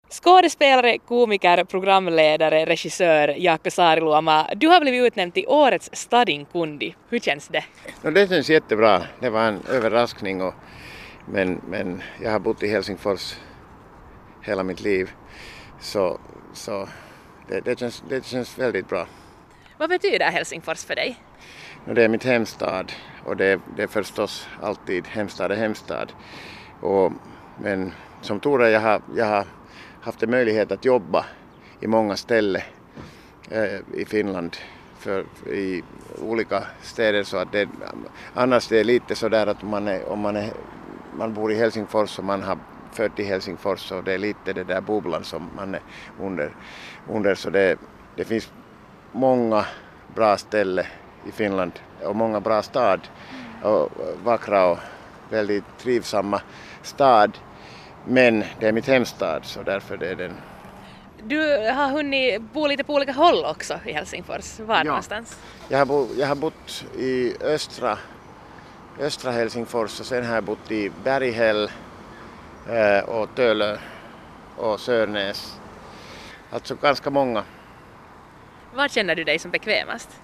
Skådespelare, komiker, programledare, regissör Jaakko Saariluoma. Du har blivit utnämnd till årets stadinkundi. Hur känns det? Det känns jättebra. Det var en överraskning. Men jag har bott i Helsingfors hela mitt liv. Så det känns väldigt bra. Vad betyder Helsingfors för dig? Det är mitt hemstad och det är förstås alltid hemstad är hemstad. Men som tur är jag har haft en möjlighet att jobba i många ställen i Finland i olika städer, så att annars det är lite så där att om man bor i Helsingfors och man har född i Helsingfors, så det är lite det där bubblan som man är under så det finns många bra ställen i Finland och många bra stad och vackra och väldigt trivsamma stad. Men det är mitt hemstad, så därför det är den. Du har hunnit bo lite på olika håll också i Helsingfors. Var någonstans? Jag har bott i östra Helsingfors och sen har jag bott i Berghäll och Tölö och Sörnäs. Alltså ganska många. Var känner du dig som bekvämast?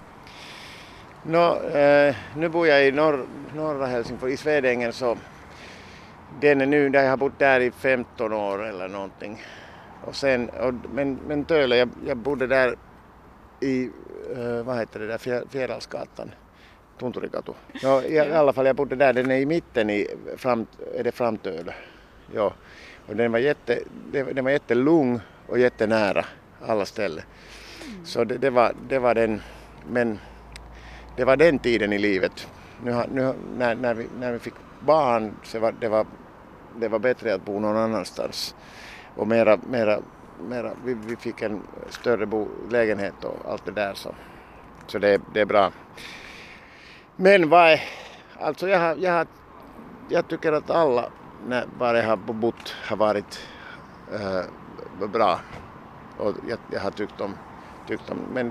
Nu bor jag i norra Helsingfors, i Svedängen, så den är nu där jag har bott där i 15 år eller någonting. Men Tölö, jag bodde där i, vad heter det där, Fjärilsgatan, Tunturikatu. I alla fall jag bodde där, den är i mitten är det Framtölö. Ja. Och den var jättelugn och jättenära alla ställen. Så det var den, men det var den tiden i livet. När vi fick barn så det var bättre att bo någon annanstans. Och vi fick en större lägenhet och allt det där, så det är bra. Men alltså jag tycker att alla var jag har bott har varit bra, och jag har tyckt om. Men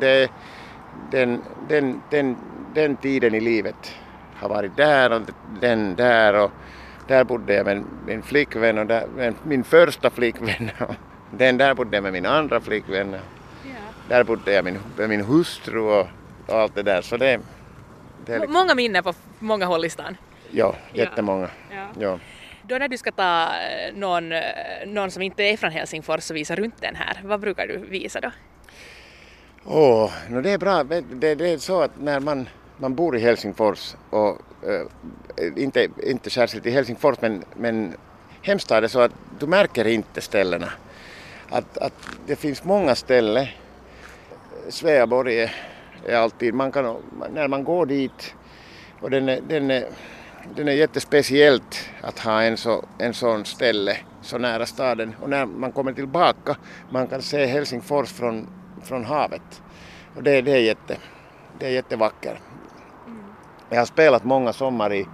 den tiden i livet har varit där och den där, och där bodde jag med min flickvän och min första flickvän. Den där bodde jag med min andra flickvän. Där bodde jag med min hustru och allt det där. Så det är liksom. Många minnen på många håll i stan. Ja, jättemånga. Ja. Då när du ska ta någon som inte är från Helsingfors och visa runt den här, vad brukar du visa då? Det är bra. Det är så att när man bor i Helsingfors och inte särskilt i Helsingfors, men hemstad är så att du märker inte ställena. Att det finns många ställen. Sveaborg är alltid, när man går dit, och den är jättespeciellt att ha en sån ställe så nära staden, och när man kommer tillbaka man kan se Helsingfors från havet, och det är jättevackert. Jag har spelat många sommar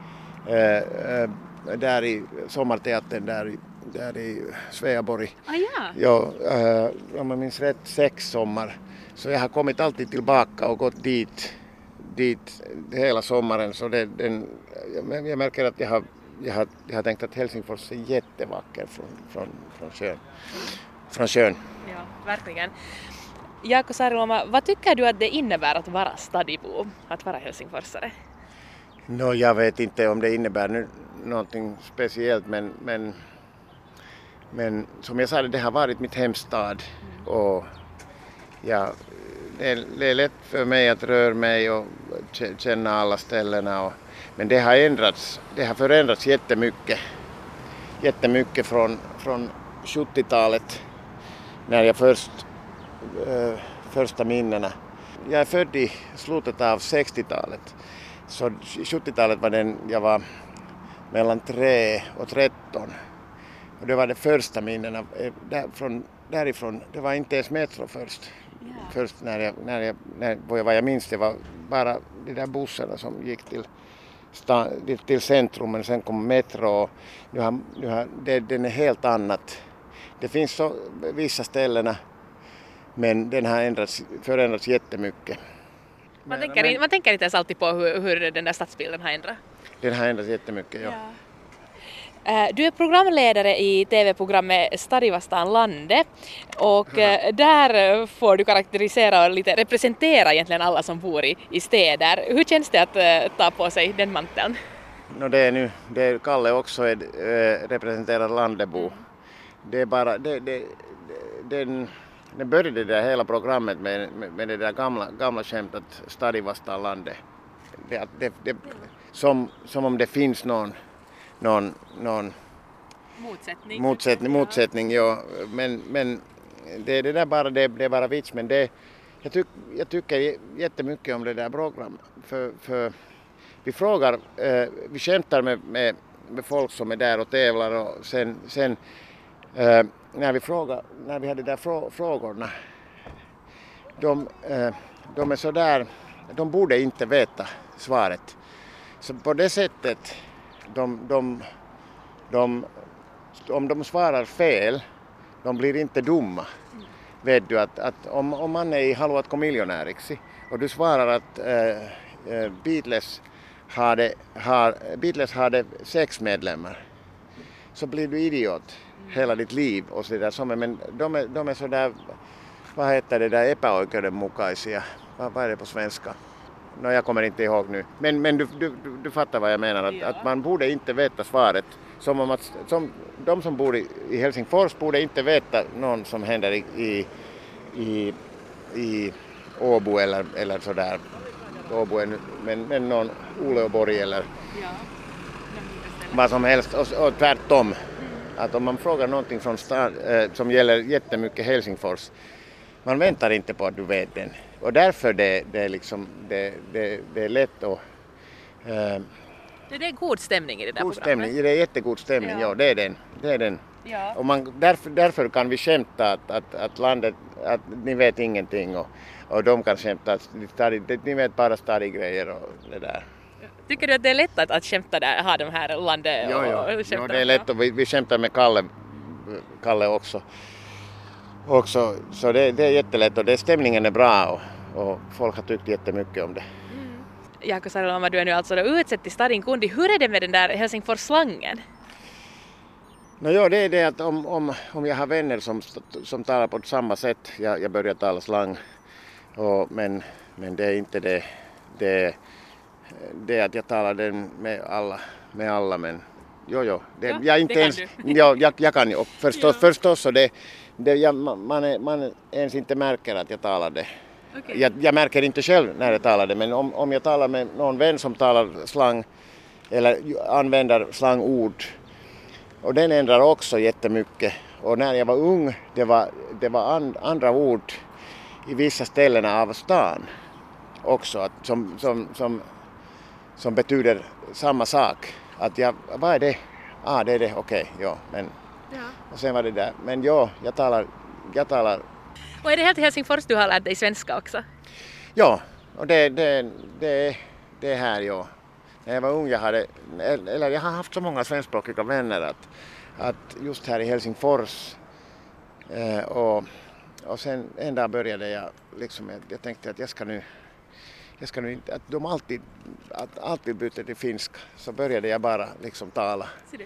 där i sommarteatern där i Sveaborg. Ja, om jag minns rätt 6 sommar. Så jag har kommit alltid tillbaka och gått dit hela sommaren. Så jag märker att jag har tänkt att Helsingfors är jättevacker från sjön. Ja, verkligen. Jaakko Saariluoma, vad tycker du att det innebär att vara stadibo, att vara helsingforsare? Jag vet inte om det innebär någonting speciellt, men som jag sa, det har varit mitt hemstad, och det är lätt för mig att röra mig och känna alla ställena, men det har förändrats jättemycket från 70-talet när jag första minnena. Jag är född i slutet av 60-talet. Så 70-talet var den jag var mellan 3 och 13. Och det var det första minnena därifrån. Det var inte ens metro först. Yeah. Först vad jag minns, det var bara de där bussarna som gick till centrum, men sen kom metro. Den är helt annat. Det finns vissa ställen, men den har förändrats jättemycket. Man tänker inte ens alltid på hur den där stadsbilden har ändrat. Den har ändrats jättemycket, ja. Du är programledare i tv-programmet Stadi vastaan landet och där får du karaktärisera och lite representera egentligen alla som bor i städer. Hur känns det att ta på sig den manteln? No, det är Kalle också representerar Landebo. Det är bara, den började det där hela programmet med det där gamla skämtet Stadi vastaan landet. Som om det finns någon motsättning, ja. Men det är det där bara, det är bara vits, men jag tycker jättemycket om det där programmet. För vi frågar, vi skämtar med folk som är där och tävlar och sen när vi hade där frågorna, de är så där, de borde inte veta svaret. Så på det sättet, om de svarar fel, de blir inte dumma. Vet du att om man är i Haluatko miljonääriksi och du svarar att Beatles hade 6 medlemmar, så blir du idiot hela ditt liv och så där. Men de är så där, vad heter det där, epäoikeudenmukaisia. Vad är det på svenska? No, jag kommer inte ihåg nu. Men du fattar vad jag menar, att man borde inte veta svaret. Som de som bor i Helsingfors borde inte veta någon som händer i Åbo eller sådär. Åbo men någon Uleåborg eller vad som helst och tvärtom. Att om man frågar någonting från som gäller jättemycket Helsingfors, man väntar inte på att du vet den. Och därför det är lätt att... Det är god stämning i det där god programmet. Stämning, det är jättegod stämning, ja det är den. Ja. Och därför kan vi skämta att landet, att ni vet ingenting och de kan skämta att ni vet bara stadigrejer och det där. Tycker du att det är lätt att skämta där, ha de här landet och skämta? Ja, det är lätt och vi skämtar med Kalle också. Så det är jättelätt och stämningen är bra och folk har tyckt jättemycket om det. Jaakko Saariluoma, du är nu alltså utsett till Stadin kundi. Hur är det med den där Helsingfors-slangen? Det är det att om jag har vänner som talar på samma sätt, jag börjar tala slang. Men det är inte det är att jag talar den med alla men jag är inte ens, jag kan ju förstås och man ens inte märker att jag talar det. Okay. Jag märker inte själv när jag talar det, men om jag talar med någon vän som talar slang eller använder slangord, och den ändrar också jättemycket. Och när jag var ung, det var andra ord i vissa ställen av stan också, att som betyder samma sak. Att vad är det? Det är det, okej, ja, men och sen var det där. Men jag talar. Och är det helt i Helsingfors du har lärt dig svenska också? Ja, och det är här, ja. När jag var ung, jag har haft så många svenskspråkiga vänner att just här i Helsingfors och sen en dag började jag liksom, jag tänkte att jag ska nu inte, att de alltid byter till finska, så började jag bara liksom tala.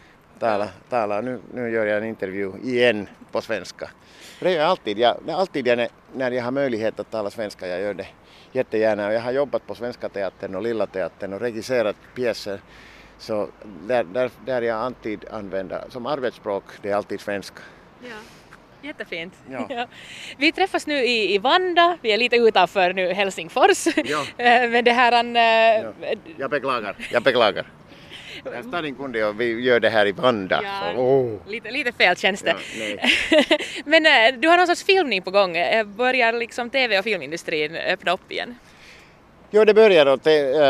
Nu gör jag en intervju igen på svenska. Det gör jag alltid när jag har möjlighet att tala svenska, jag gör det jättegärna. Och jag har jobbat på Svenska teatern och Lilla teatern och regisserat pjäser. Så där jag alltid använder som arbetsspråk, det är alltid svenska. Ja. Jättefint. Ja. Ja. Vi träffas nu i Vanda, vi är lite utanför nu Helsingfors. Ja. Men det här Jag beklagar. Stadin kundi och vi gör det här i Vanda. Ja, så, lite fel känns det. Ja, men du har någon sorts filmning på gång. Börjar liksom tv- och filmindustrin öppna upp igen? Jo, det börjar och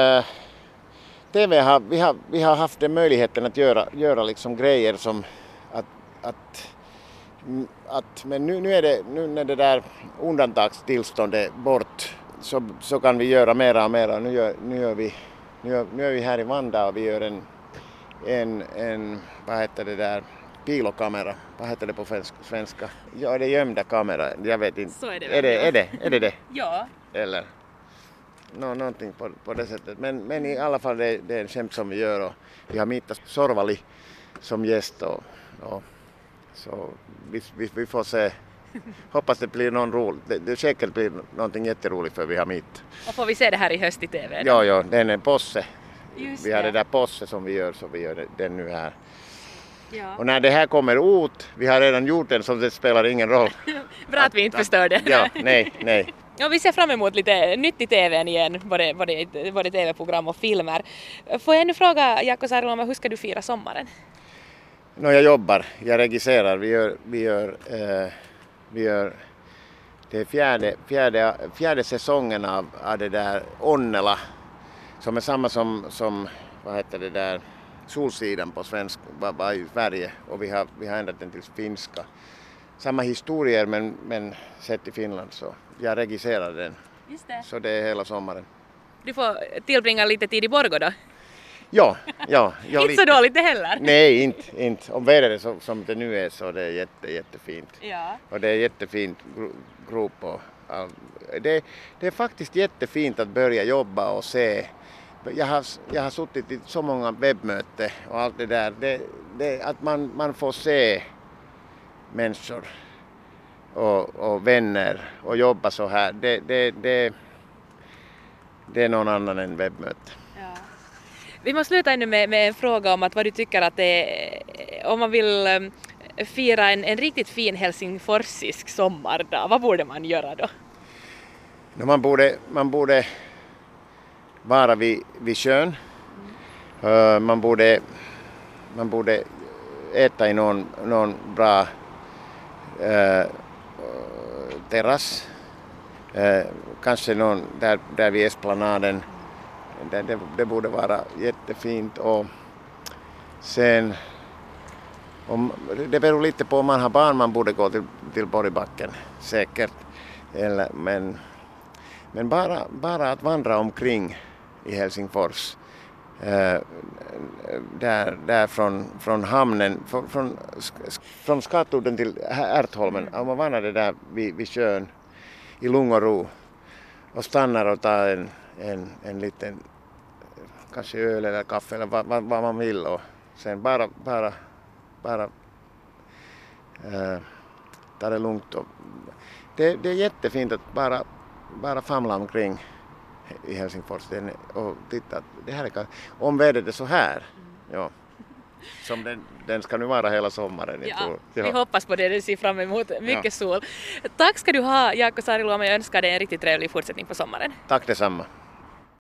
tv vi har haft den möjligheten att göra liksom grejer som men nu när det där undantagstillståndet bort så kan vi göra mera och mera. Nu är vi här i Vanda och vi gör en vad heter det där, pilokamera, vad heter det på svenska? Ja, det är gömda kamera, jag vet inte. Så är det väl. Är det det? Ja. Eller någonting på det sättet. Men i alla fall det är en skämt som vi gör och vi har mittat Sorvali som gäst. Och, så vi får se. Hoppas det blir någon roligt. Det säkert blir någonting jätteroligt för vi har mitt. Och får vi se det här i höst i TV? Ja, den är Posse. Just Vi har det. det där Posse som vi gör, så vi gör den nu här. Ja. Och när det här kommer ut, vi har redan gjort den, så det spelar ingen roll. Bra att vi inte förstör det. Ja, nej. Ja, vi ser fram emot lite nytt i TV:n igen, både TV-program och filmer. Får jag nu fråga Jaakko Saariluoma, hur ska du fira sommaren? Jag jobbar, jag regisserar, vi gör det är fjärde säsongen av det där Onnela, som är samma som vad heter det där, Solsidan på svensk, var i Sverige, och vi har ändrat den till finska. Samma historier men sett i Finland, så jag regisserar den. Just det. Så det är hela sommaren. Du får tillbringa lite tid i Borgå då? Ja, Inte lite. så dåligt det heller. Nej, inte. Om vädret är som det nu är, så det är jättefint. Ja. Och det är jättefint grop och det är faktiskt jättefint att börja jobba och se. Jag har suttit i så många webbmöten och allt det där. Det att man får se människor och vänner och jobba så här. Det är någon annan än webbmöte. Ja. Vi måste sluta ännu med en fråga om att vad du tycker att om man vill fira en riktigt fin helsingforsisk sommardag, vad borde man göra då? Man borde vara vid sjön. Man borde äta i någon bra terrass. Kanske någon där vid Esplanaden. Det borde vara jättefint. Och sen, det beror lite på om man har barn, man borde gå till Borgbacken säkert. Men bara att vandra omkring i Helsingfors. Där från hamnen, från Skatudden till Ärtholmen, om man vandrar där vid sjön i lugn och ro och stannar och tar en liten, kanske öl eller kaffe eller vad man vill, och sen bara ta det lugnt. Och det är jättefint att bara famla omkring i Helsingfors och titta att det här är, om vädret är så här, ja, som den ska nu vara hela sommaren. Ja, tror. vi hoppas på det, du ser fram emot mycket sol. Tack ska du ha, Jaakko Saariluoma, jag önskar dig en riktigt trevlig fortsättning på sommaren. Tack detsamma.